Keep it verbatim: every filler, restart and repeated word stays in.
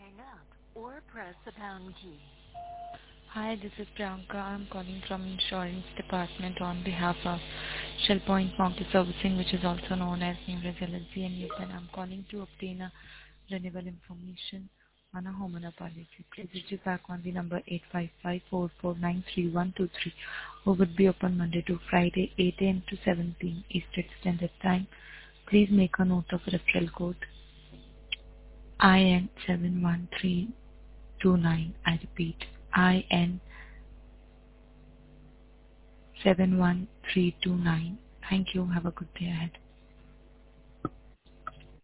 hang up or press the pound key. Hi, this is Priyanka. I'm calling from Insurance Department on behalf of Shellpoint Mortgage Servicing, which is also known as Newrez L L C, and yes, and I'm calling to obtain a renewal information on a homeowner policy. Please reach back on the number eight five five, four four nine, three one two three, who would be open Monday to Friday, eight a m to seven p m Eastern Standard Time. Please make a note of referral code I N seven one three two nine. I repeat, I N seven one three two nine. Thank you. Have a good day ahead.